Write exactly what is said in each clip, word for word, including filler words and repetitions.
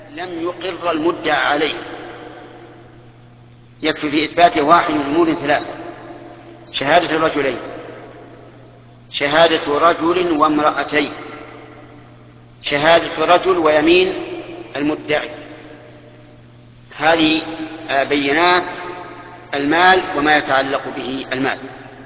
لم يقر المدعى عليه. يكفي في إثباته واحد من الأمور ثلاثة: شهادة الرجلين، شهادة رجل وامرأتين، شهادة رجل ويمين المدعي. هذه بينات المال وما يتعلق به المال.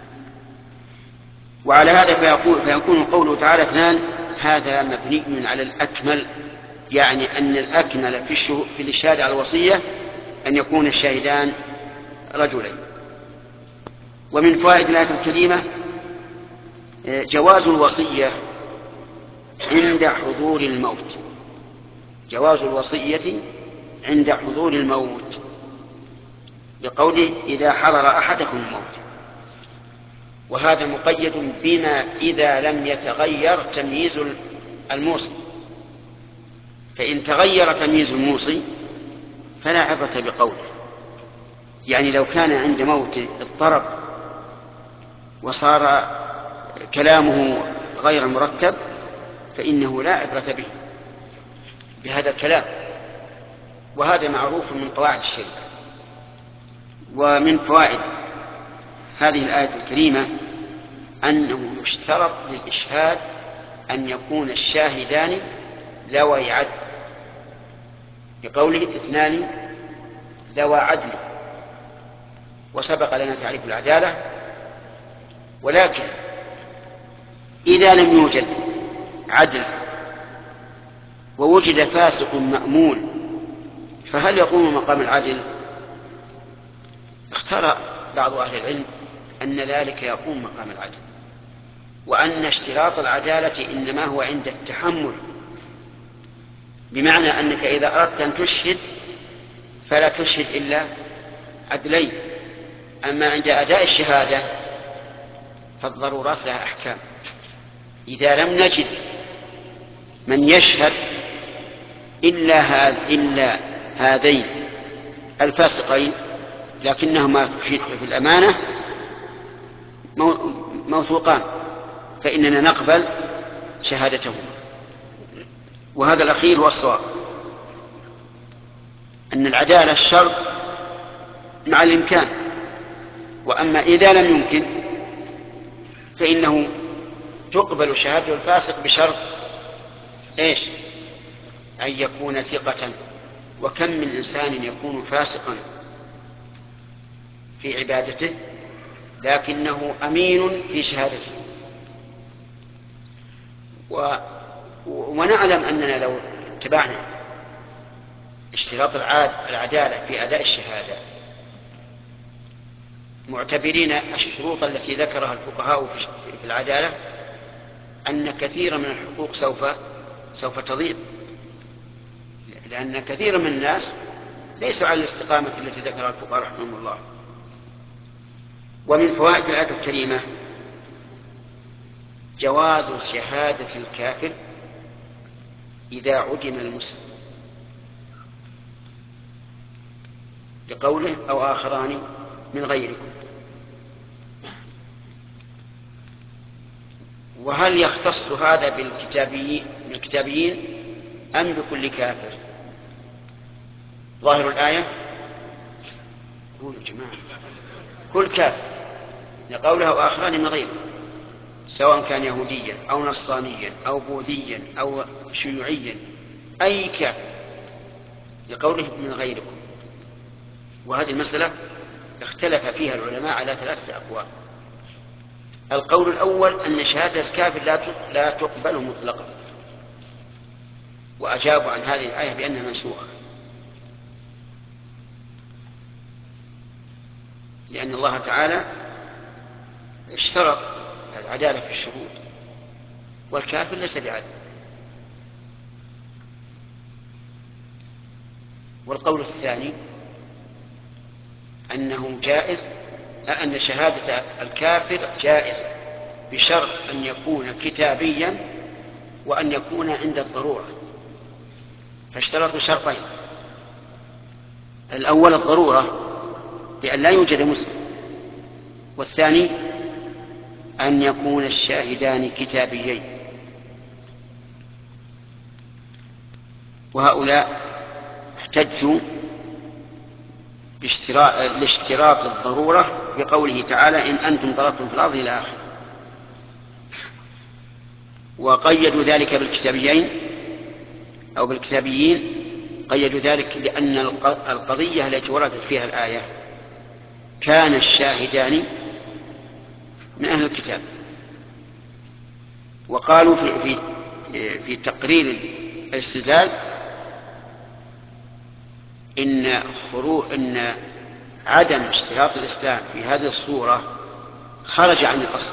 وعلى هذا فيكون قوله تعالى اثنان هذا مبني على الأكمل، يعني أن الأكمل في, في الإشهاد على الوصية أن يكون الشاهدان رجلين. ومن فوائد الآية الكريمة جواز الوصية عند حضور الموت، جواز الوصية عند حضور الموت، بقوله إذا حضر أحدكم الموت. وهذا مقيد بما إذا لم يتغير تمييز الموصي، فإن تغير تمييز الموصي فلا عبرة بقوله. يعني لو كان عند موته اضطرب وصار كلامه غير مرتب فإنه لا عبرة به بهذا الكلام، وهذا معروف من قواعد الشريعة. ومن فوائد هذه الآية الكريمة أنه يشترط للإشهاد أن يكون الشاهدان ذوي عدل، بقوله اثنان ذوى عدل، وسبق لنا تعريف العدالة. ولكن إذا لم يوجد عدل ووجد فاسق مأمون فهل يقوم مقام العدل؟ اختار بعض أهل العلم أن ذلك يقوم مقام العدل، وأن اشتراط العدالة إنما هو عند التحمل، بمعنى أنك إذا أردت أن تشهد فلا تشهد إلا عدلين، أما عند أداء الشهادة فالضرورات لها أحكام. إذا لم نجد من يشهد إلا, هذ إلا هذين الفاسقين لكنهما في الأمانة موثوقان فإننا نقبل شهادتهما. وهذا الأخير هو الصواب، أن العدالة الشرط مع الإمكان، وأما إذا لم يمكن فإنه تقبل شهادة الفاسق بشرط إيش؟ أن يكون ثقة. وكم من إنسان يكون فاسقا في عبادته لكنه أمين في شهادته. و... ونعلم أننا لو اتبعنا اشتراط العدالة في أداء الشهادة معتبرين الشروط التي ذكرها الفقهاء في العدالة أن كثيرا من الحقوق سوف سوف تضيع، لأن كثيرا من الناس ليسوا على الاستقامة التي ذكرها الفقهاء رحمهم الله. ومن فوائد الآية الكريمة جواز شهادة الكافر إذا عدم المسلم، لقوله أو آخران من غيركم. وهل يختص هذا بالكتابيين, بالكتابيين أم بكل كافر؟ ظاهر الآية قولوا جماعة كل كافر، لقوله وآخران من غيركم، سواء كان يهوديا أو نصرانيا أو بوذيا أو شيوعيا، أي كافر، لقوله من غيركم. وهذه المسألة اختلف فيها العلماء على ثلاثة أقوال. القول الأول أن شهادة الكافر لا تقبل مطلقا، وأجابوا عن هذه الآية بأنها منسوخة، لأن الله تعالى اشترط العدالة في الشهود، والكافر ليس بعدل. والقول الثاني أنه جائز، أن شهادة الكافر جائزة بشرط أن يكون كتابيا وأن يكون عند الضرورة، فاشترطوا شرطين: الأول الضرورة بأن لا يوجد مسلم، والثاني أن يكون الشاهدان كتابيين. وهؤلاء احتجوا لاشتراط الضرورة بقوله تعالى إن أنتم ضربتم في الأرض إلى آخره، وقيدوا ذلك بالكتابيين أو بالكتابيين، قيدوا ذلك لأن القضية التي وردت فيها الآية كان الشاهدان من أهل الكتاب. وقالوا في, في, في تقرير الاستدلال إن, إن عدم اشتراط الإسلام في هذه الصورة خرج عن الأصل،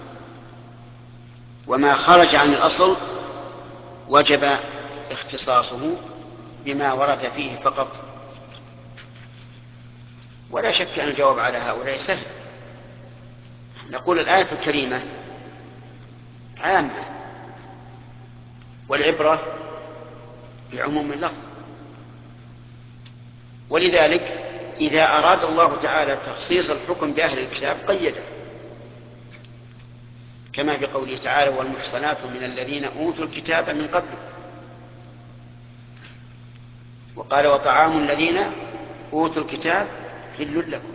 وما خرج عن الأصل وجب اختصاصه بما ورد فيه فقط. ولا شك أن الجواب على هؤلاء سهل. نقول الآية الكريمة عامة، والعبرة بعموم اللفظ، ولذلك إذا أراد الله تعالى تخصيص الحكم بأهل الكتاب قيده، كما في قوله تعالى والمحصنات من الذين أوتوا الكتاب من قبل، وقال وطعام الذين أوتوا الكتاب حل لكم.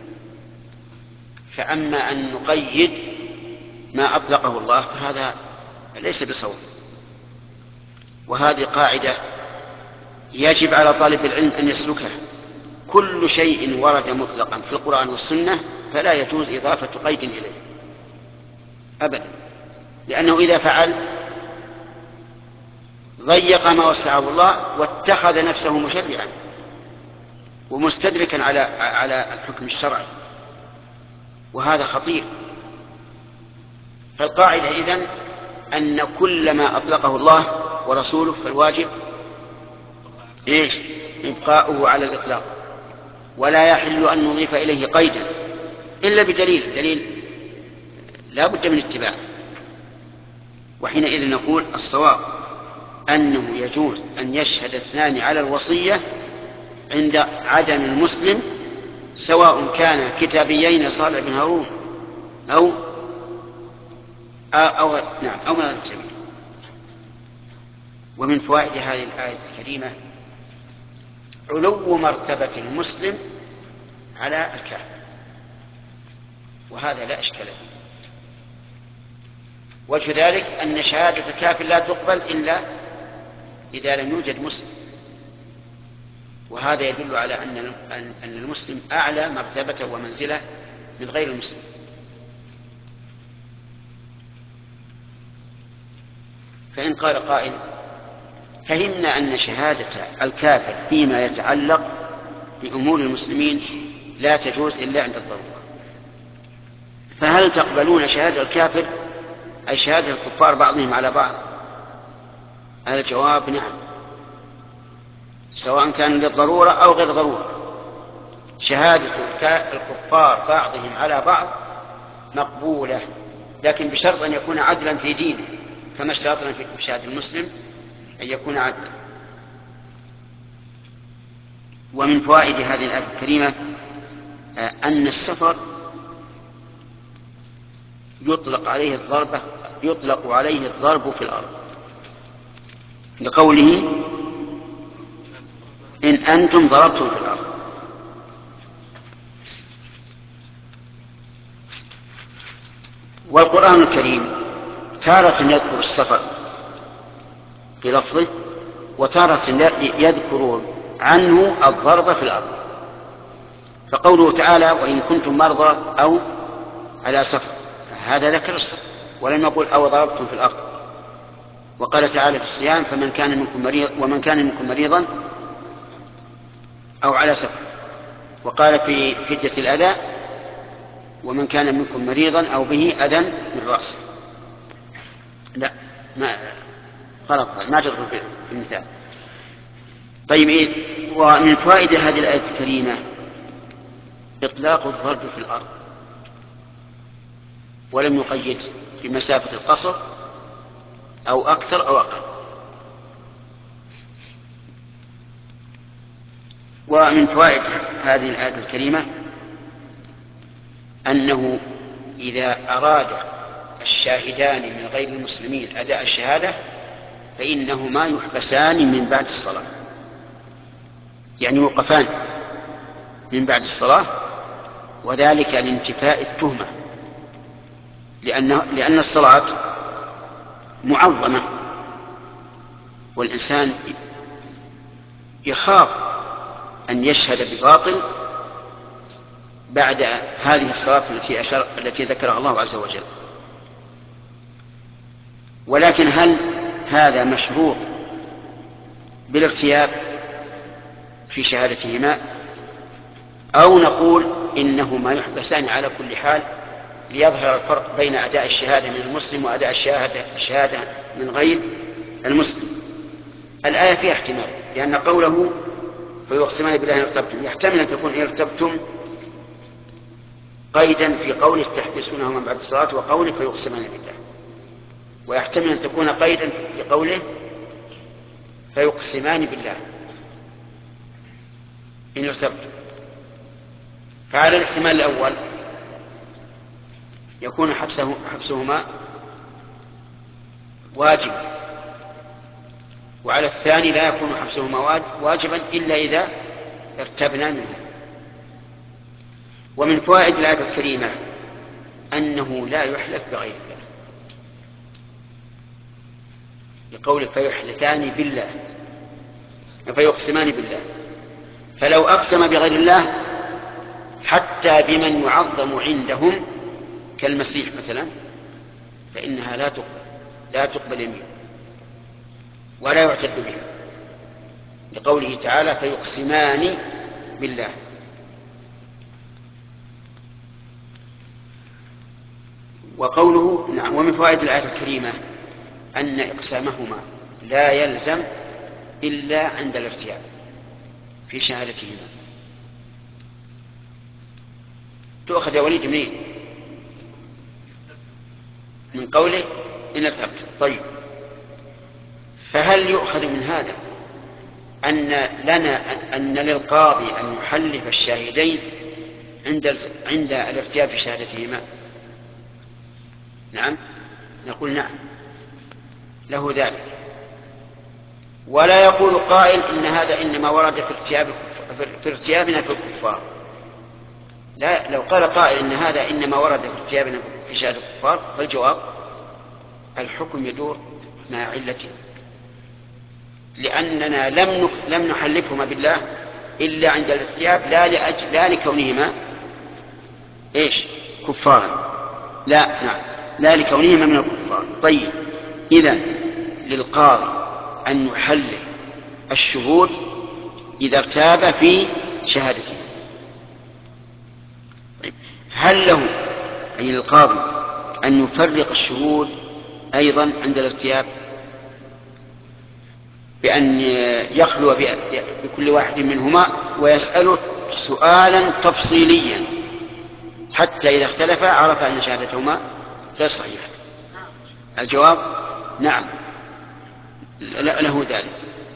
فأما أن نقيد ما أطلقه الله فهذا ليس بصواب. وهذه قاعدة يجب على طالب العلم أن يسلكها. كل شيء ورد مطلقا في القرآن والسنة فلا يجوز إضافة قيد إليه أبدا، لأنه إذا فعل ضيق ما وسعه الله واتخذ نفسه مشرعا ومستدركا على على الحكم الشرعي، وهذا خطير. فالقاعدة إذن أن كل ما أطلقه الله ورسوله فالواجب إيش؟ إبقاؤه على الإطلاق، ولا يحل أن نضيف إليه قيدا إلا بدليل دليل لا بد من اتباعه. وحينئذ نقول الصواب أنه يجوز أن يشهد اثنان على الوصية عند عدم المسلم، سواء كان كتابيين صالح بن هارون أو أو نعم أو من الكتابيين. ومن فوائد هذه الآية الكريمة علو مرتبة المسلم على الكافر، وهذا لا إشكال فيه. وجه ذلك أن شهادة الكافر لا تقبل إلا إذا لم يوجد مسلم، وهذا يدل على أن أن المسلم أعلى مرتبة ومنزلة من غير المسلم. فإن قال قائل فهمنا أن شهادة الكافر فيما يتعلق بأمور المسلمين لا تجوز إلا عند الضرورة، فهل تقبلون شهادة الكافر أي شهادة الكفار بعضهم على بعض؟ الجواب نعم، سواء كان للضرورة أو غير ضرورة. شهادة الكفار بعضهم على بعض مقبولة، لكن بشرط أن يكون عدلا في دينه، كما اشترطنا في شهادة المسلم أن يكون عدلا. ومن فوائد هذه الآية الكريمة أن السفر يطلق عليه الضربة يطلق عليه الضرب في الأرض، لقوله إن أنتم ضربتم في الأرض. والقرآن الكريم تارة يذكر السفر بلفظه، وتارة يذكر عنه الضرب في الأرض. فقوله تعالى وإن كنتم مرضى أو على سفر، هذا ذكر السفر ولم يقل أو ضربتم في الأرض. وقال تعالى في الصيام فمن كان منكم مريض ومن كان منكم مريضا أو على سفر. وقال في فدية الأذى ومن كان منكم مريضا أو به أذى من رأسه. لا ما غلط، ما تدخل في المثال. طيب إيه؟ ومن فوائد هذه الآية الكريمة إطلاق الضرب في الأرض، ولم يقيد بمسافة القصر أو أكثر أو أقل. ومن فوائد هذه الآية الكريمة أنه إذا أراد الشاهدان من غير المسلمين أداء الشهادة فإنهما يحبسان من بعد الصلاة، يعني يوقفان من بعد الصلاة، وذلك لانتفاء التهمة، لأن لأن الصلاة معظمة، والإنسان يخاف أن يشهد بباطل بعد هذه الصلاة التي أشار التي ذكرها الله عز وجل. ولكن هل هذا مشروط بالارتياب في شهادتهما، أو نقول إنهما يحبسان على كل حال ليظهر الفرق بين أداء الشهادة من المسلم وأداء الشهادة الشهادة من غير المسلم؟ الآية فيها احتمال، لأن قوله فيقسمان بالله إن ارتبتم يحتمل أن تكون إن ارتبتم قيدا في قوله تحبسونهما بعد الصلاة وقوله فيقسمان بالله، ويحتمل أن تكون قيدا في قوله فيقسمان بالله إن ارتبتم. فعلى الاحتمال الأول يكون حبسه حبسهما واجبا، وعلى الثاني لا يكون حبسهما واجبا إلا إذا ارتبنا منه. ومن فوائد الآية الكريمة أنه لا يحلف بغير الله، لقول فيحلفان بالله فيقسمان بالله، فلو أقسم بغير الله حتى بمن يعظم عندهم كالمسيح مثلا فإنها لا تقبل لا تقبل يمين ولا يعتد بها، لقوله تعالى فيقسمان بالله. وقوله نعم. ومن فوائد الآية الكريمة أن إقسامهما لا يلزم إلا عند الارتياب في شهادتهما. تؤخذ يا وليد منين؟ من قوله إن ارتبت. طيب، فهل يؤخذ من هذا أن لنا أن للقاضي أن يحلف الشاهدين عند عند الارتياب في شهادتهما؟ نعم، نقول نعم له ذلك. ولا يقول قائل إن هذا إنما ورد في ارتياب في ارتيابنا في الكفار. لا، لو قال قائل إن هذا إنما ورد في ارتيابنا في شهادة الكفار فالجواب الحكم يدور مع علته، لأننا لم لم نحلفهما بالله إلا عند الارتياب، لا لأجل لا لكونهما إيش كفارا، لا نعم لا لكونهما من الكفار. طيب، إذن للقاضي أن يحلف الشهود إذا ارتاب في شهادته. طيب، هل له أي للقاضي أن يفرق الشهود أيضا عند الارتياب بأن يخلو بكل واحد منهما ويسأله سؤالا تفصيليا حتى إذا اختلفا عرف أن شهادتهما غير صحيحة؟ الجواب نعم له ذلك.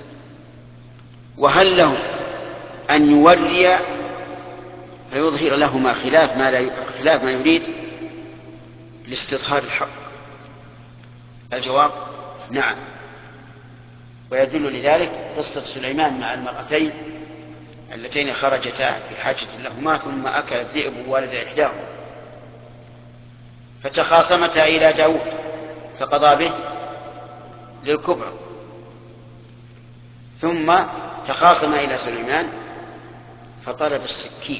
وهل له أن يوري فيظهر لهما خلاف ما لا خلاف ما يريد لاستظهار الحق؟ الجواب نعم. ويدل لذلك قصة سليمان مع المرأتين اللتين خرجتا بحاجة لهما ثم أكل الذئب والد إحداهما فتخاصمتا إلى داود فقضى به للكبرى، ثم تخاصم إلى سليمان فطلب السكين،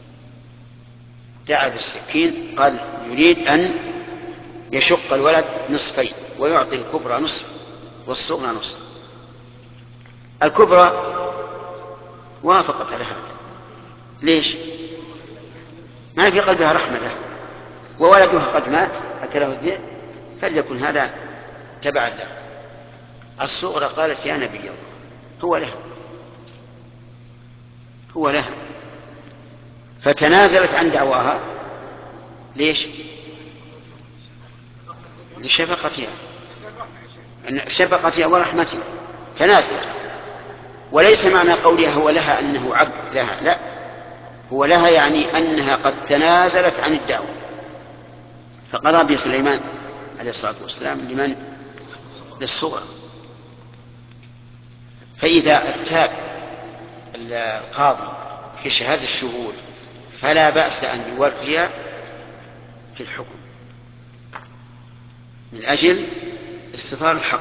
دعا بالسكين، قال يريد أن يشق الولد نصفين ويعطي الكبرى نصف والصغرى نصف. الكبرى وافقت على هذا. ليش؟ ما في قلبها رحمة له، وولدها قد مات أكله الذئب فليكن هذا تبعا له. الصغرى قالت يا نبي الله هو لها هو لها فتنازلت عن دعواها. ليش؟ لشفقتها شفقتها ورحمتها تنازلت. وليس معنى قولها هو لها أنه عبد لها، لا، هو لها يعني أنها قد تنازلت عن الدعوة. فقضى بسليمان عليه الصلاة والسلام لمن؟ للصغرى. فإذا ارتاب القاضي في شهادة الشهود فلا بأس أن يوري في الحكم من أجل استظهار الحق.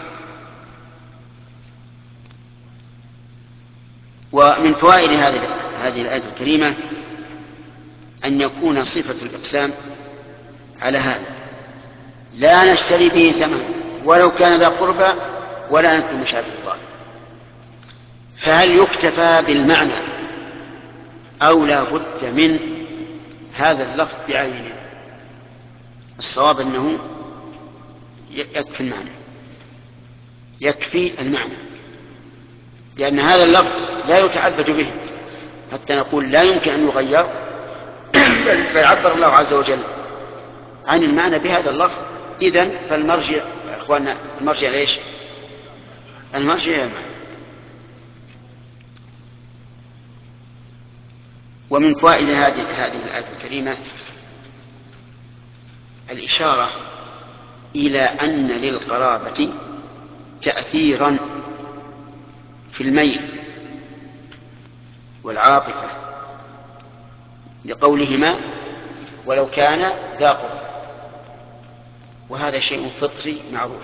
ومن فوائد هذه هذه الآية الكريمة أن يكون صفة الإقسام على هذا: لا نشتري به ثمن ولو كان ذا قربى ولا نكتم شهادة الله. فهل يكتفى بالمعنى أو لا بد من هذا اللفظ بعينه؟ الصواب أنه يكفي المعنى، يكفي المعنى، لأن هذا اللفظ لا يتعبد به حتى نقول لا يمكن أن يغير، بل عبر الله عز وجل عن المعنى بهذا اللفظ. إذن فالمرجع أخواننا، المرجع ليش؟ المرجع إلى المعنى. ومن فوائد هذه هذه الآية الكريمة الإشارة إلى أن للقرابة تأثيرا في الميل والعاطفة، لقولهما ولو كان ذا قربى، وهذا شيء فطري معروف.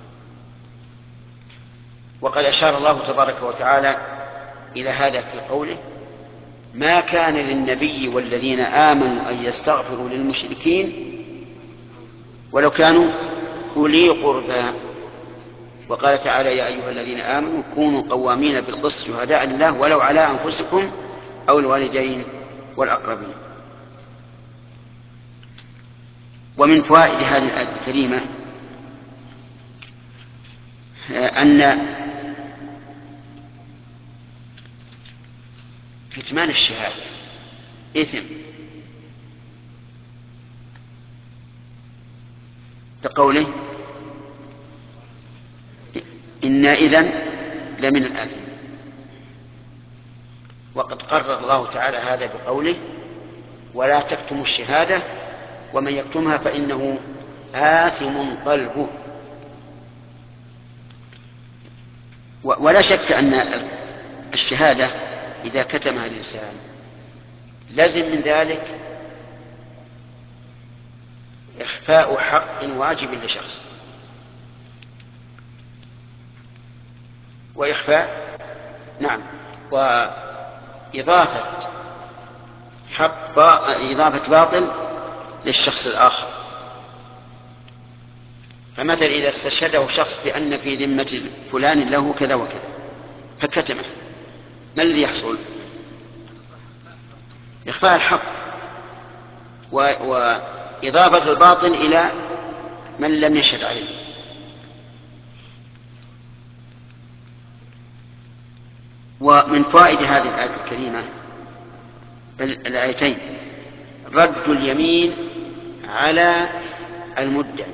وقد أشار الله تبارك وتعالى إلى هذا في قوله: ما كان للنبي والذين آمنوا أن يستغفروا للمشركين ولو كانوا أولي قربى. وقال تعالى: يا أيها الذين آمنوا كونوا قوامين بالقسط شهداء لله ولو على أنفسكم أو الوالدين والأقربين. ومن فوائد هذه الآية الكريمة أن كتمان الشهادة إثم، لقوله: إنا إذن لمن الآثم. وقد قرر الله تعالى هذا بقوله: ولا تكتموا الشهادة ومن يكتمها فإنه آثم قلبه. ولا شك أن الشهادة إذا كتمها الإنسان لازم من ذلك إخفاء حق واجب لشخص، وإخفاء نعم وإضافة حق إضافة باطل للشخص الآخر. فمثلا إذا استشهده شخص بأن في ذمة فلان له كذا وكذا فكتمه، ما الذي يحصل؟ إخفاء الحق وإضافة الباطل إلى من لم يشهد عليه. ومن فوائد هذه الآية الكريمة الآيتين رد اليمين على المدعي،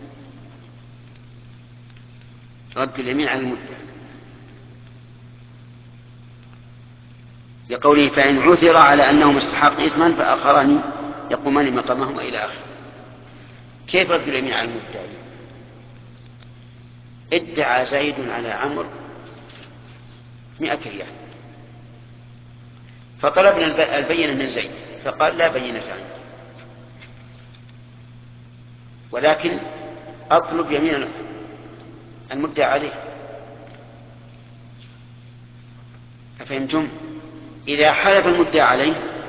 رد اليمين على المدعي، لقوله: فإن عثر على أنهم استحقوا إثما فآخران يقومان مقامهما إلى آخره. كيف رد اليمين على المدعي؟ ادعى زيد على عمرو مئة ريال، فطلبنا البينة من زيد فقال: لا بينة عنه، ولكن أطلب يمين المدعى عليه. أفهمتم؟ إذا حلف المدعى عليه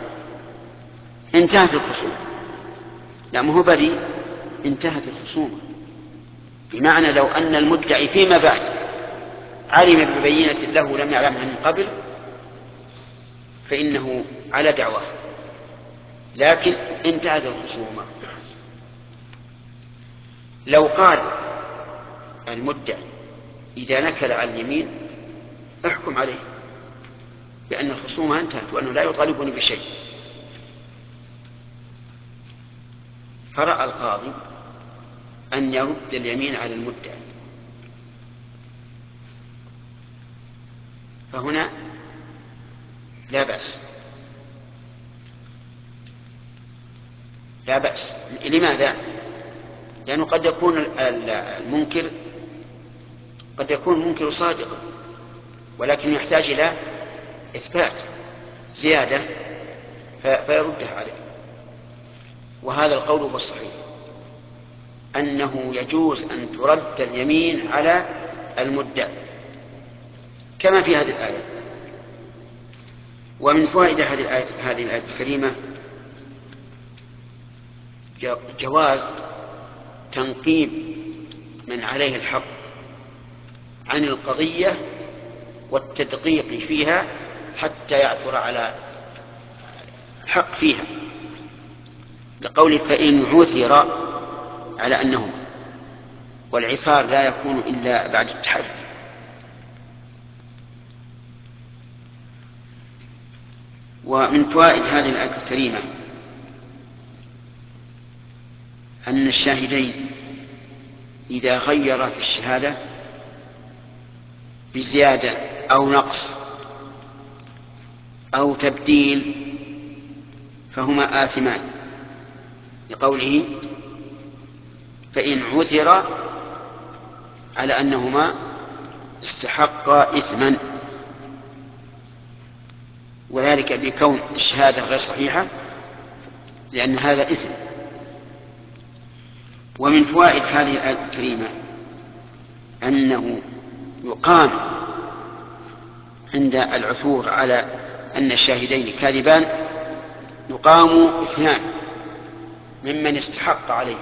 انتهت الخصومة، لا مو بريء، انتهت الخصومة. بمعنى لو أن المدعي فيما بعد علم ببينة له لم يعلمها من قبل فإنه على دعواه، لكن انتهت الخصومة. لو قال المدعي: إذا نكل عن اليمين احكم عليه بأن الخصومة انتهت وأنه لا يطالبني بشيء، فرأى القاضي أن يرد اليمين على المدعي، فهنا لا بأس، لا بأس. لماذا؟ لأنه قد يكون المنكر قد يكون المنكر صادقا، ولكن يحتاج إلى إثبات زيادة فيردها عليه. وهذا القول هو الصحيح، أنه يجوز أن ترد اليمين على المدعي كما في هذه الآية. ومن فوائد هذه الآية, هذه الآية الكريمة جواز تنقيب من عليه الحق عن القضية والتدقيق فيها حتى يعثر على الحق فيها، لقوله فإن عثر على أنه، والعثار لا يكون إلا بعد التحري. ومن فوائد هذه الآية الكريمة أن الشاهدين إذا غير في الشهادة بزيادة أو نقص أو تبديل فهما آثمان، لقوله فإن عثر على أنهما استحقا إثما، وذلك بكون الشهادة غير صحيحة لأن هذا إثم. ومن فوائد هذه الآية الكريمة أنه يقام عند العثور على أن الشاهدين كاذبان يقام اثنان ممن استحق عليه،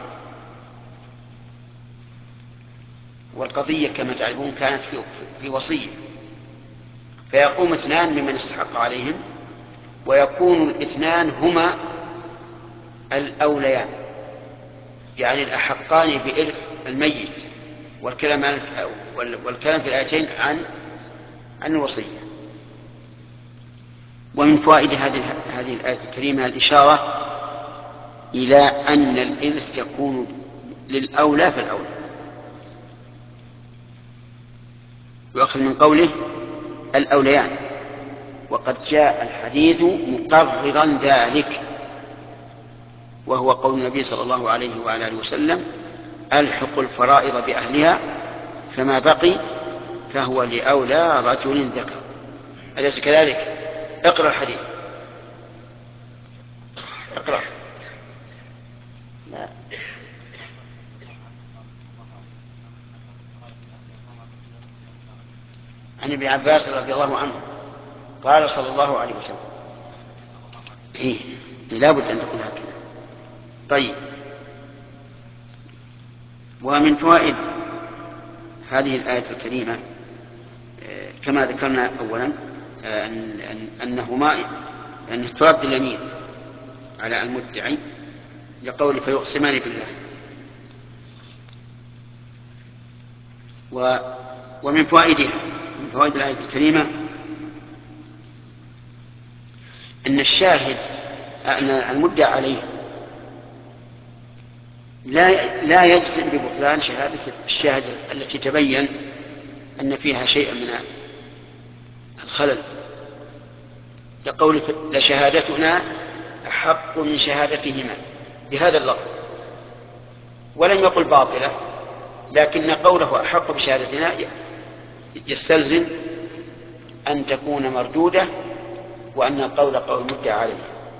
والقضية كما تعرفون كانت في وصية، فيقوم اثنان ممن استحق عليهم، ويكون الاثنان هما الأوليان، يعني الأحقان بإرث الميت، والكلام والكلام في الآيتين عن عن الوصية. ومن فوائد هذه هذه الآية الكريمة الإشارة إلى أن الإرث يكون للأولى فالأولى، يؤخذ من قوله الأوليان، وقد جاء الحديث مقررا ذلك، وهو قول النبي صلى الله عليه وعلى آله وسلم ألحق الفرائض بأهلها فما بقي فهو لأولى رجل ذكر. أليس كذلك؟ اقرأ الحديث. اقرأ. لا. عن ابن عباس رضي الله عنه قال صلى الله عليه وسلم. إيه لا بد أن تكون هكذا. طيب. ومن فوائد هذه الآية الكريمة كما ذكرنا أولا أن أنهما أن ترد اليمين على المدعي لقول فيقسمان بالله. و ومن فوائدها من فوائد الآية الكريمة أن الشاهد أن المدعى عليه لا لا يجزم ببطلان شهادة الشاهد التي تبين أن فيها شيئا من الخلل، لقول لشهادتنا أحق من شهادتهما بهذا اللفظ، ولم يقل باطلة، لكن قوله أحق بشهادتنا يستلزم أن تكون مردودة وأن القول قول مدعى عليه.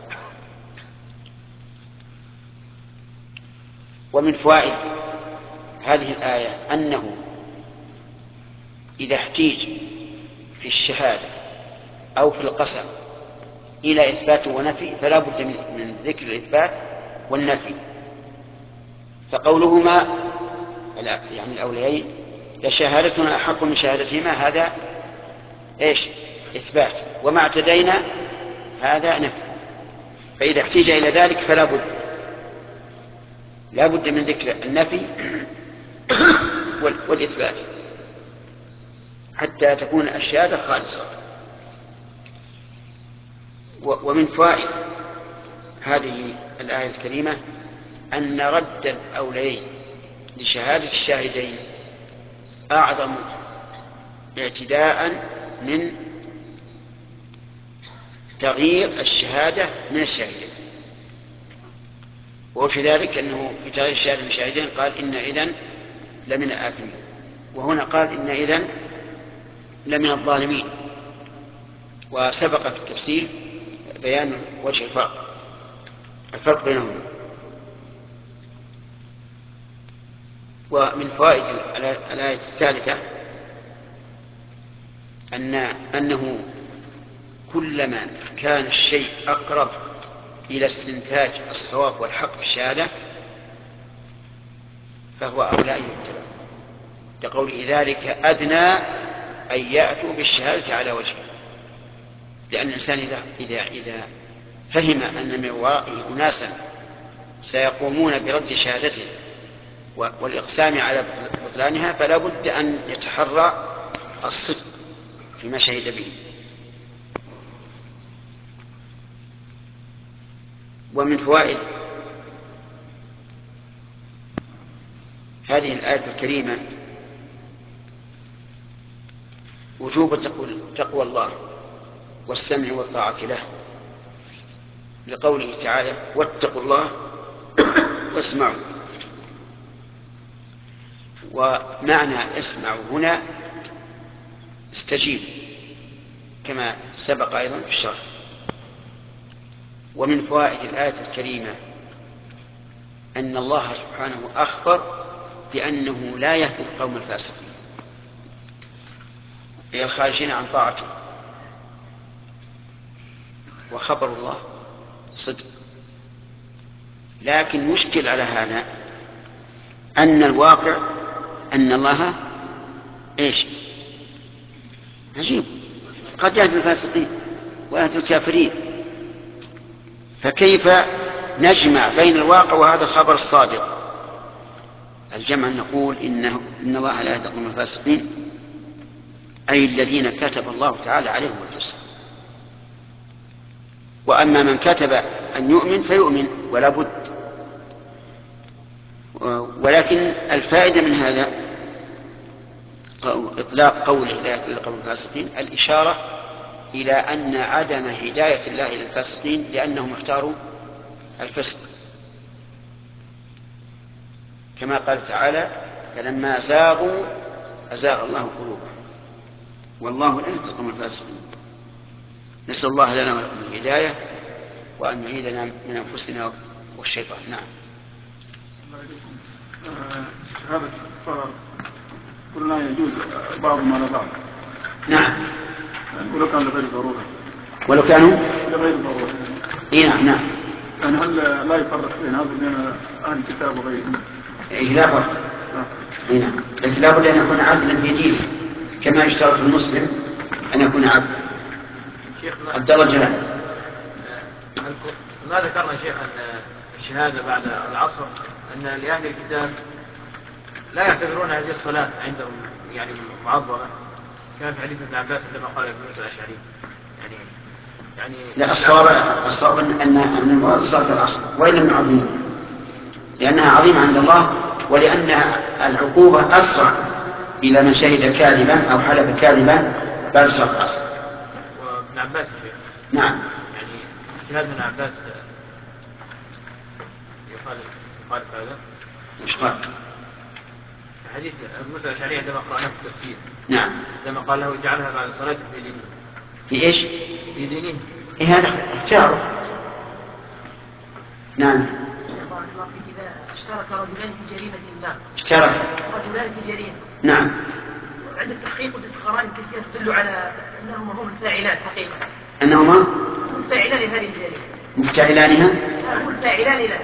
ومن فوائد هذه الآية أنه إذا احتيج في الشهادة أو في القسم إلى إثبات ونفي فلا بد من ذكر الإثبات والنفي، فقولهما يعني الأوليين لشهادتنا أحق من شهادتهما هذا إيش؟ إثبات، وما اعتدينا هذا نفي، فإذا احتيج إلى ذلك فلا بد لا بد من ذكر النفي والإثبات حتى تكون الشهادة خالصة. ومن فوائد هذه الآية الكريمة أن رد الأوليين لشهادة الشاهدين أعظم اعتداء من تغيير الشهادة من الشاهدين. وفي ذلك أنه في تغيير الشهادة من الشاهدين قال إن إذن لمن الآثمين، وهنا قال إن إذن لمن الظالمين، وسبق في التفسير بيان وجه الفرق الفرق بينهما. ومن فوائد الآية الثالثة أن أنه كلما كان الشيء أقرب إلى استنتاج الصواب والحق في الشهادة فهو أولى أن يتبع، لقوله ذلك أدنى أن يأتوا بالشهادة على وجهه. لأن الإنسان إذا, إذا, إذا فهم أن من ورائه أناسا سيقومون برد شهادته والإقسام على بطلانها فلا بد أن يتحرى الصدق فيما شهد به. ومن فوائد هذه الآية الكريمة وجوب تقوى الله والسمع والطاعة له، لقوله تعالى واتقوا الله واسمعوا. ومعنى اسمعوا هنا استجيب كما سبق أيضا في الشرح. ومن فوائد الآية الكريمة أن الله سبحانه أخبر بأنه لا يهدي القوم الفاسقين هي الخارجين عن طاعته، وخبر الله صدق. لكن مشكل على هذا أن الواقع أن الله إيش عجيب، قد يهدي الفاسقين ويهدي الكافرين، فكيف نجمع بين الواقع وهذا الخبر الصادق؟ الجمع نقول إنه إن الله لا يهدي القوم الفاسقين أي الذين كتب الله تعالى عليهم الفسق. وأما من كتب أن يؤمن فيؤمن ولا بد. ولكن الفائدة من هذا إطلاق قوله لا يهدي القوم الفاسقين الإشارة إلى أن عدم هداية الله إلى الفاسقين لأنهم اختاروا الفسق، كما قال تعالى فلما زاغوا أزاغ الله قلوبهم والله لا يهدي القوم الفاسقين. نسأل الله لنا ولكم الهداية وأن يعيذنا من أنفسنا والشيطان. نعم. هذا الفرق قلنا يجوز بعض ما لا بعض. نعم. ولو كان لغير ضرورة. ولو كانوا لغير ضرورة. إيه نعم نعم. يعني هل لا يفرق بين هذا بين أهل الكتاب وغيرهم؟ إيه لا فرق. إيه نعم. لكن لا بد أن يكون عادلا في دينه كما يشترط المسلم أن يكون عبد. عبد الله الجلال. ما ذكرنا شيخ أن الشهادة بعد العصر أن لأهل الكتاب لا يعتبرون هذه الصلاة عندهم يعني معظمة، كان في حديث ابن عباس عندما قال ابن موسى الأشعري يعني يعني لا الصواب الصواب أن أن المراد صلاة العصر وإن لم نعظمها لأنها عظيمة عند الله ولأنها العقوبة أسرع إلى من شهد كاذبا أو حلف كاذبا بعد صلاة العصر. وابن عباس شيخ. نعم. يعني اجتهاد ابن عباس يخالف يخالف هذا. مش قال؟ حديث ابن موسى الأشعري عندما قرأناه في التفسير. نعم. عندما قال له اجعلها بعد الصلاة في دينه. في إيش؟ في دينه. إيه هذا اختيار. نعم. إذا اشترك رجلان في جريمة ما. اشترك. رجلان في جريمة. نعم. عند التحقيق وجدت قرائن كثيرة تدل على أنهما هم الفاعلان حقيقة. أنهما؟ هم الفاعلان لهذه الجريمة. مفتعلانها؟ هم الفاعلان لها.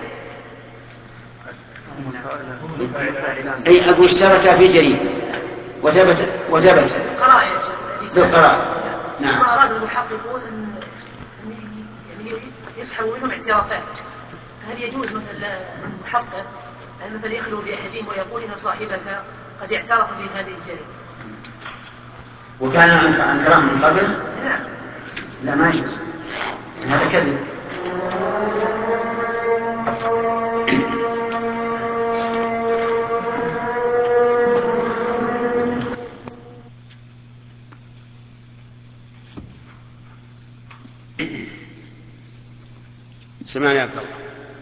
أي أبو اشترك في جريمة وثبت وثبت قرائن. بالقرائن. نعم. أراد المحققون أن يعني يسحبوا منهم اعترافات. هل يجوز مثلا المحقق أن مثلا يخلو بأحدهم ويقول إن صاحبك قد اعترف في هذه الجريمة؟ وكان عن كلام من قبل؟ نعم. لا ما يجوز، هذا كذب. سمعنا يا عبد الله.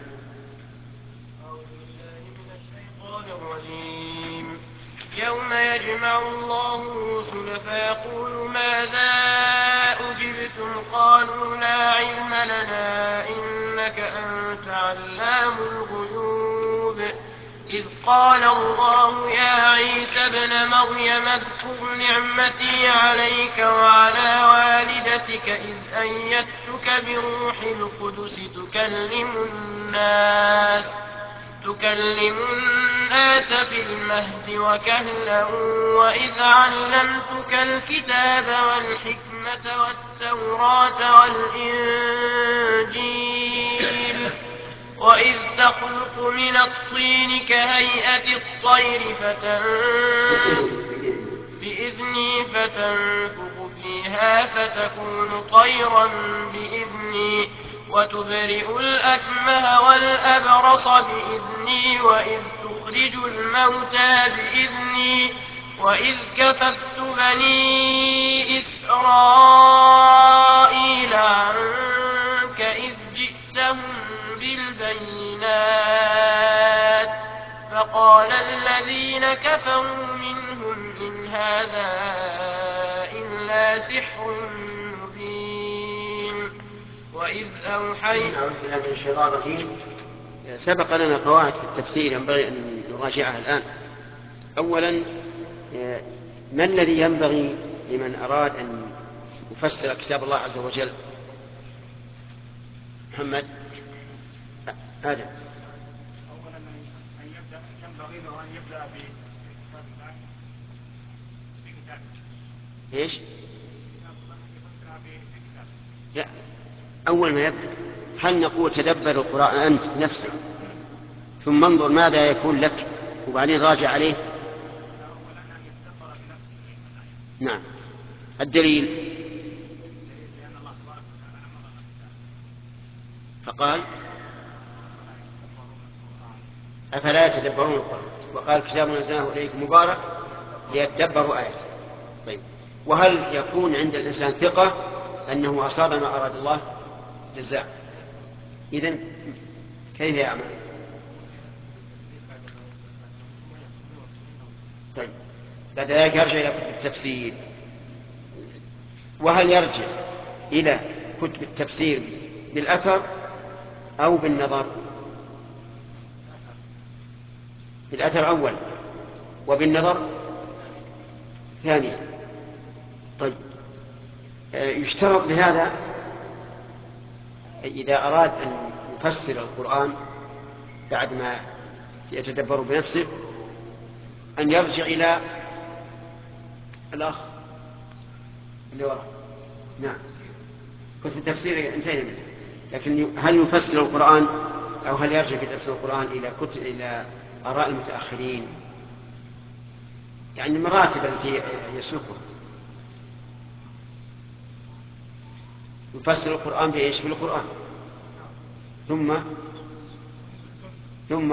أعوذ بالله من الشيطان الرجيم. يوم يجمع الله الرسل فيقول ماذا أجبتم قالوا لا علم لنا إنك أنت علام الغيوب إذ قال الله يا عيسى ابن مريم اذكر نعمتي عليك وعلى والدتك إذ أيدتك بروح القدس تكلم الناس تكلم الناس في المهد وكهلا وإذ علمتك الكتاب والحكمة والتوراة والإنجيل وإذ تخلق من الطين كهيئة الطير بإذني فتنفخ فيها فتكون طيرا بإذني وتبرئ الأكمه والأبرص بإذني وإذ تخرج الموتى بإذني وإذ كففت بني إسرائيل عنك إذ جئتهم بالبينات فقال الذين كفروا منهم إن هذا إلا سحر مبين وإذ أوحينا سبق لنا قواعد في التفسير ينبغي أن نراجعها الآن. أولا، ما الذي ينبغي لمن أراد أن يفسر كتاب الله عز وجل؟ محمد آدم. أولا أن يبدأ ينبغي له أن يبدأ بكتاب الله بكتابه. إيش؟ يفسرها بكتابه. لا، أول ما يبدأ هل نقول تدبر القرآن أنت نفسك ثم انظر ماذا يكون لك وبعدين راجع عليه؟ نعم. الدليل فقال أفلا يتدبرون القرآن وقال كتاب أنزلناه إليك مبارك ليتدبروا آياته. طيب، وهل يكون عند الإنسان ثقة أنه أصاب ما أراد الله؟ جزاء. إذن كيف يعمل؟ طيب، بعد ذلك يرجع إلى كتب التفسير. وهل يرجع إلى كتب التفسير بالأثر أو بالنظر؟ بالأثر أول وبالنظر ثانيا. طيب، يشترط لهذا إذا أراد أن يفسر القرآن بعد ما يتدبر بنفسه أن يرجع إلى الأخ اللي وراء. نعم، كتب التفسير انتهينا منه، لكن هل يفسر القرآن أو هل يرجع في تفسير القرآن إلى كتب إلى آراء المتأخرين؟ يعني المراتب التي يسلكها. يفسر القرآن بإيش؟ بالقرآن، ثم ثم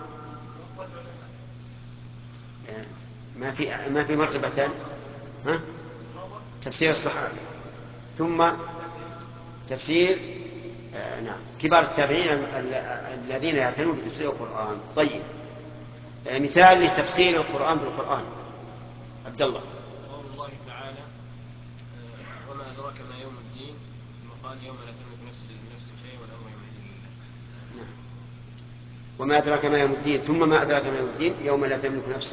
ما في ما في مرتبة ثانية، ها؟ تفسير الصحابة، ثم تفسير آه نعم كبار التابعين الذين يعتنون بتفسير القرآن. طيب، آه مثال لتفسير القرآن بالقرآن. عبد الله. قول الله تعالى آه وما أدراك ما يوم الدين ثم قال يوم لا تملك نفس لنفس شيء والأمر يومئذ لله. نعم. وما أدراك ما يوم الدين ثم ما أدراك ما يوم الدين يوم لا تملك نفس.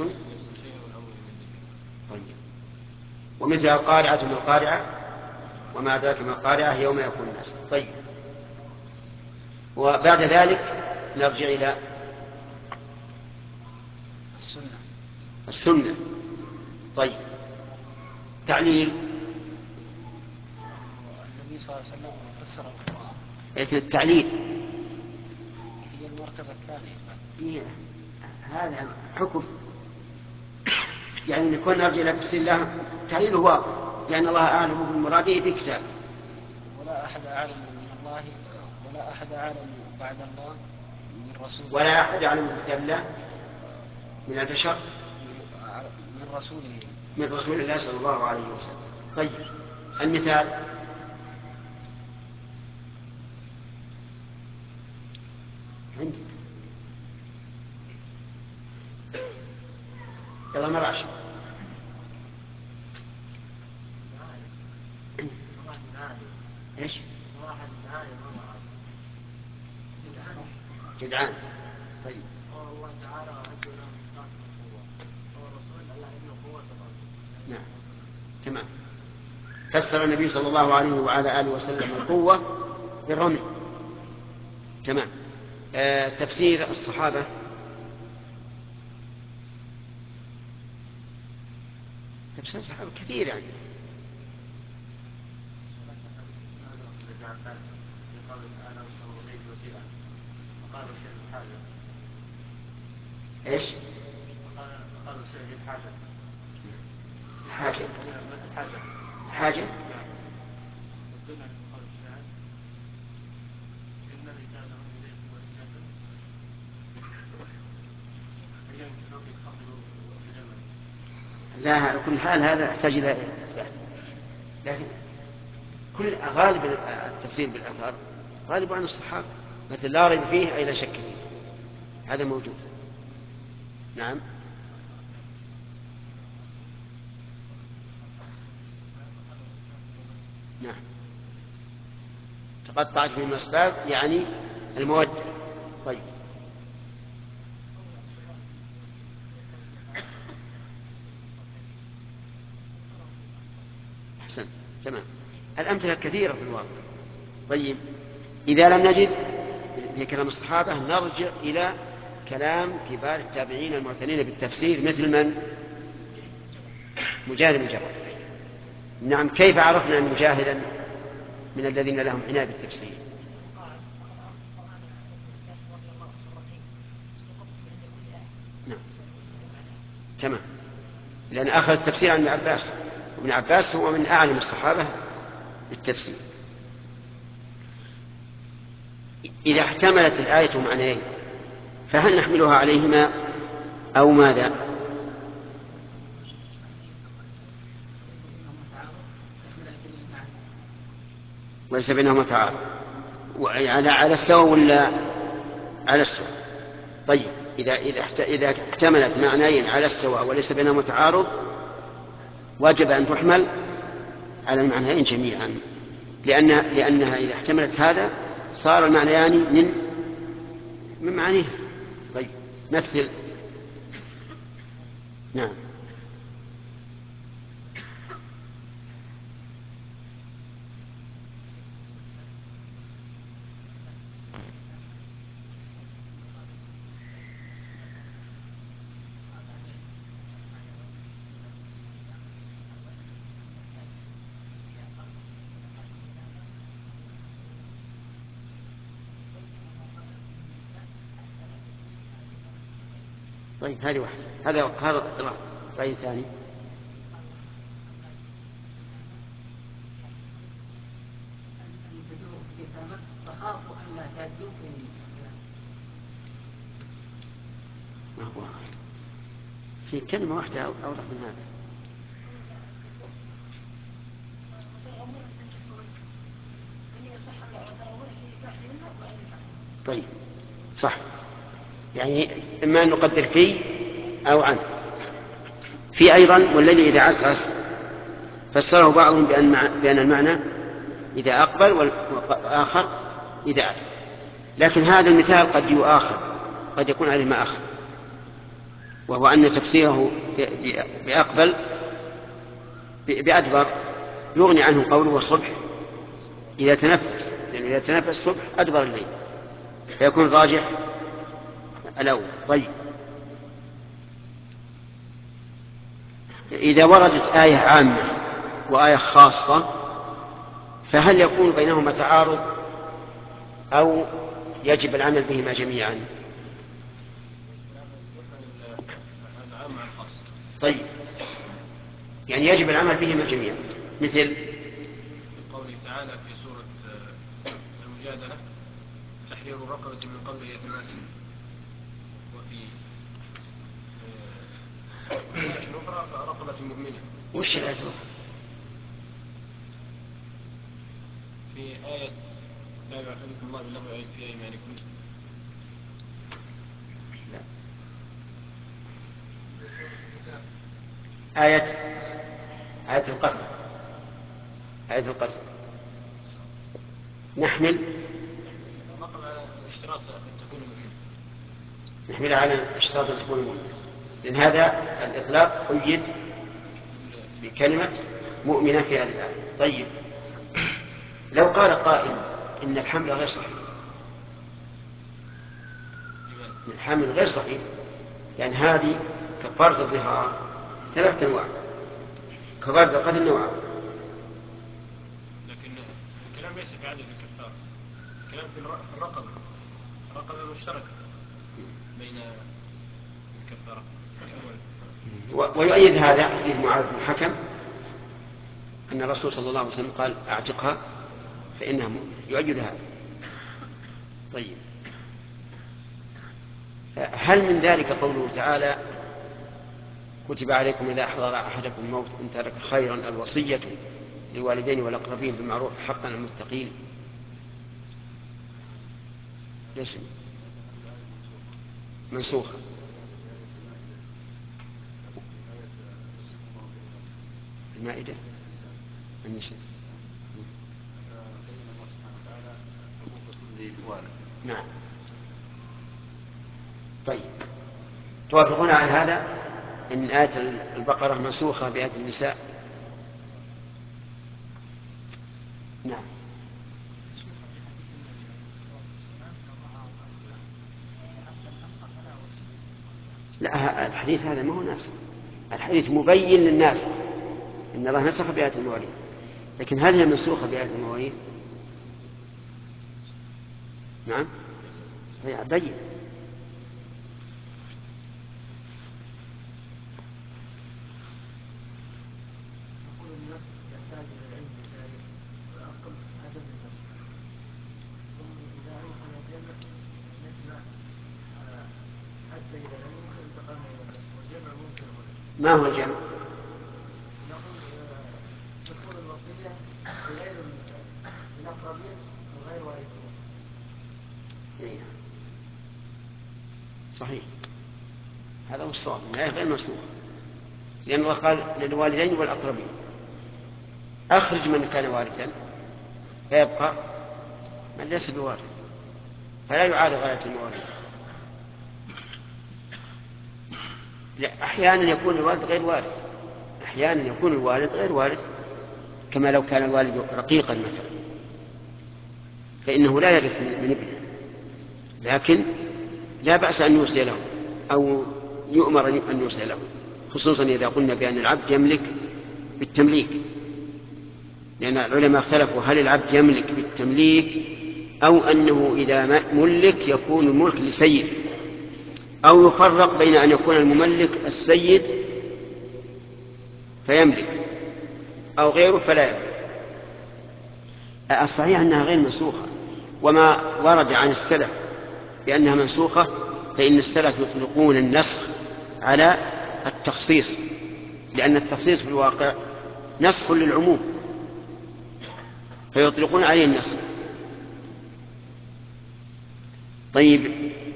طيب، ومثل القارعة من القارعة وما أدراك ما القارعة يوم يكون الناس. طيب، وبعد ذلك نرجع إلى السنة. السنة. طيب، تعليل النبي صلى الله عليه وسلم فسر القرآن، لكن التعليل هي المرتبة الثانية. هي هذا حكم، يعني نكون نرجع إلى تفسير الله تعليله واضح، لأن الله أعلم بمراده في كتابه. ولا أحد أعلم من الله ولا أحد أعلم بعد الله من رسول ولا أحد أعلم بكتاب الله من البشر من رسوله من رسول الله صلى الله عليه وسلم. طيب، المثال عندي يلا ما راشد. ايش؟ واحد دعاية ولا جدعان. جدعان. طيب. الله تعالى رجلا مستعد القوة، هو الرسول الله إنه قوة الرجل. نعم تمام. فسر النبي صلى الله عليه وعلى آله وسلم القوة بالرمي. تمام. آه تفسير الصحابة. تفسير الصحابة كثير يعني. ايش؟ قال الشيء الحاجة. حاجة. حاجة. حاجة. لا على كل حال هذا يحتاج إلى لكن كل غالب التفسير بالأثر غالب عن الصحابة مثل لا ريب فيه أي لا شك فيه، هذا موجود. نعم. نعم تقطعت من الأسباب يعني المودة. طيب أحسن تمام. الأمثلة كثيرة في الواقع. طيب إذا لم نجد في كلام الصحابة نرجع إلى كلام كبار التابعين المعتنين بالتفسير مثل من؟ مجاهد بن جبر. نعم. كيف عرفنا أن مجاهدا من الذين لهم عناية بالتفسير؟ نعم تمام. لأن أخذ التفسير عن ابن عباس، وابن عباس هو من أعلم الصحابة بالتفسير. إذا احتملت الآية معنيين فهل نحملها عليهما أو ماذا؟ وليس بينهما تعارض على على السواء ولا على السواء؟ طيب إذا إذا إذا احتملت معنيين على السواء وليس بينهما تعارض وجب أن تحمل على المعنيين جميعا، لأنها لأنها إذا احتملت هذا صار المعنيان من من معانيها. طيب مثل. نعم طيب هذه واحدة. هذا هذا رأي ثاني. ما هو في كلمة واحدة أوضح من هذا. طيب صح، يعني إما أن نقدر في أو عن. في أيضا والذي إذا عسعس فسره بعضهم بأن, مع... بأن المعنى إذا أقبل والآخر إذا أقبل، لكن هذا المثال قد يؤاخذ، قد يكون عليه ما أخذ، وهو أن تفسيره بأقبل بأدبر يغني عنه قوله الصبح إذا تنفس، يعني إذا تنفس الصبح أدبر الليل، فيكون راجح الأول. طيب إذا وردت آية عامة وآية خاصة فهل يكون بينهما تعارض أو يجب العمل بهما جميعا؟ طيب يعني يجب العمل بهما جميعا، مثل قوله تعالى في سورة المجادلة تحرير رقبة من قبل يتماسك، وفي آية أخرى رقبة مؤمنة. وش الآية الأخرى؟ في آية لا يؤاخذكم الله باللغو في أيمانكم. آية آية القسم. آية القسم نحمل نحمل على اشتراط أن تكون مؤمنة، لأن هذا الإطلاق قيد بكلمة مؤمنة في هذه الآية. طيب لو قال قائل إن الحمل غير صحيح، الحمل غير صحيح، لأن هذه كفارة الظهار ثلاثة أنواع، كفارة القتل نوعان. لكن الكلام ليس في عدد الكفارة، الكلام في الرقبة، الرقبة مشتركة بين الكفارة. ويؤيد هذا حديث معاذ بن الحكم أن الرسول صلى الله عليه وسلم قال أعتقها فإنها مؤمنة، يؤيد هذا. طيب هل من ذلك قوله تعالى كتب عليكم إذا حضر أحدكم الموت إن ترك خيرا الوصية للوالدين والأقربين بالمعروف حقا على المتقين؟ ليس منسوخة. المائدة النساء. نعم. طيب توافقون على هذا إن آية البقرة منسوخة بآية النساء؟ نعم. لا الحديث هذا ما هو ناسخ، الحديث مبين للناس إن الله نسخ بآية المواليد، لكن هل هي منسوخة بآية المواليد؟ نعم هي بين. ما هو الجمع؟ تكون الوصية بغير الأقربين وغير والدين. صحيح، هذا هو الصواب، الآية غير منسوخة، لأن الله قال للوالدين والأقربين، أخرج من كان وارثا فيبقى من ليس بوارث، فلا يعارض غاية المواريث. أحيانا يكون الوالد غير وارث، أحيانا يكون الوالد غير وارث، كما لو كان الوالد رقيقا مثلا فإنه لا يرث من ابنه، لكن لا بأس أن يوصي له أو يؤمر أن يوصي له، خصوصا إذا قلنا بأن العبد يملك بالتمليك، لأن العلماء اختلفوا هل العبد يملك بالتمليك أو أنه إذا ملك يكون الملك لسيد، أو يفرق بين أن يكون المملك السيد فيملك أو غيره فلا يملك. الصحيح أنها غير منسوخة، وما ورد عن السلف بأنها منسوخة فإن السلف يطلقون النسخ على التخصيص، لأن التخصيص في الواقع نسخ للعموم فيطلقون عليه النسخ. طيب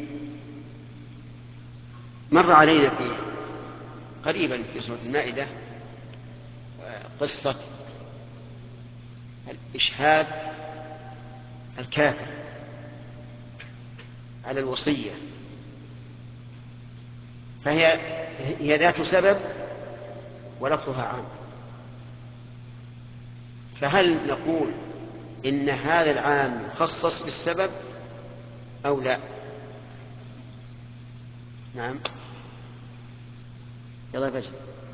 مر علينا في قريبا في سورة المائدة قصة الإشهاد الكافر على الوصية، فهي هي ذات سبب ولفظها عام، فهل نقول إن هذا العام يخصص بالسبب أو لا؟ نعم يلا فجأة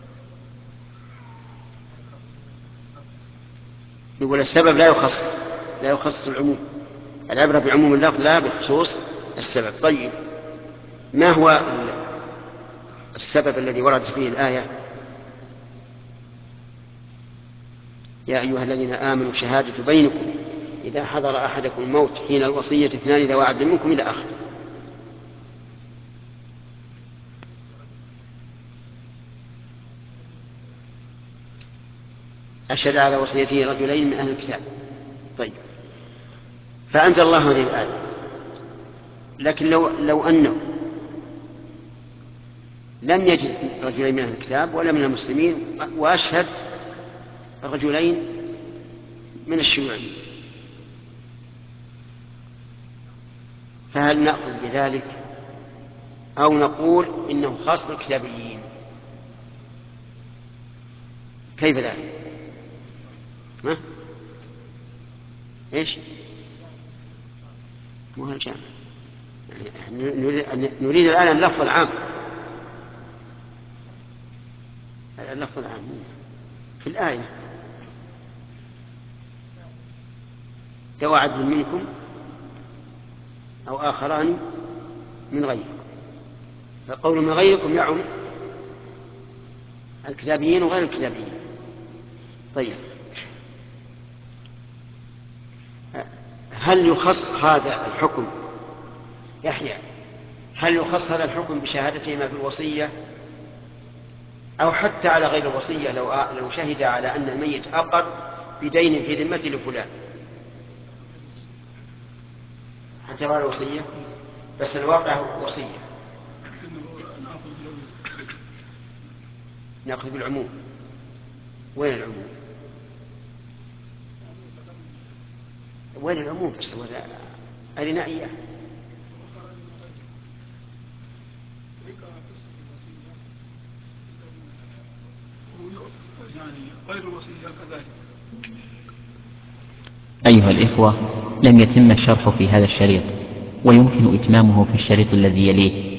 يقول السبب لا يخصص لا يخصص العموم، العبرة بعموم اللفظ لا بخصوص السبب. طيب ما هو السبب الذي وردت فيه الآية يا أيها الذين آمنوا شهادة بينكم إذا حضر أحدكم الموت حين الوصية اثنان ذوي عدل منكم إلى آخره؟ أشهد على وصيته رجلين من أهل الكتاب. طيب فأنزل الله هذه الآية، لكن لو, لو أنه لم يجد رجلين من أهل الكتاب ولا من المسلمين وأشهد رجلين من الشيوعيين فهل نأخذ بذلك أو نقول إنه خاص بالكتابيين؟ كيف ذلك؟ ها؟ إيش؟ مو هالجامع. نريد الآن اللفظ العام، اللفظ العام في الآية: لو عدل منكم أو آخران من غيركم. فقول من غيركم يعم الكتابيين وغير الكتابيين. طيب، هل يخص هذا الحكم يحيى هل يخص هذا الحكم بشهادتهما في الوصية أو حتى على غير الوصية؟ لو لو شهد على أن الميت أقر بدين في ذمته لفلان حتى على الوصية، بس الواقع وصية، نأخذ بالعموم. وين العموم؟ وين العموم؟ بس أرنا إياه. أيها الإخوة، لم يتم الشرح في هذا الشريط، ويمكن إتمامه في الشريط الذي يليه.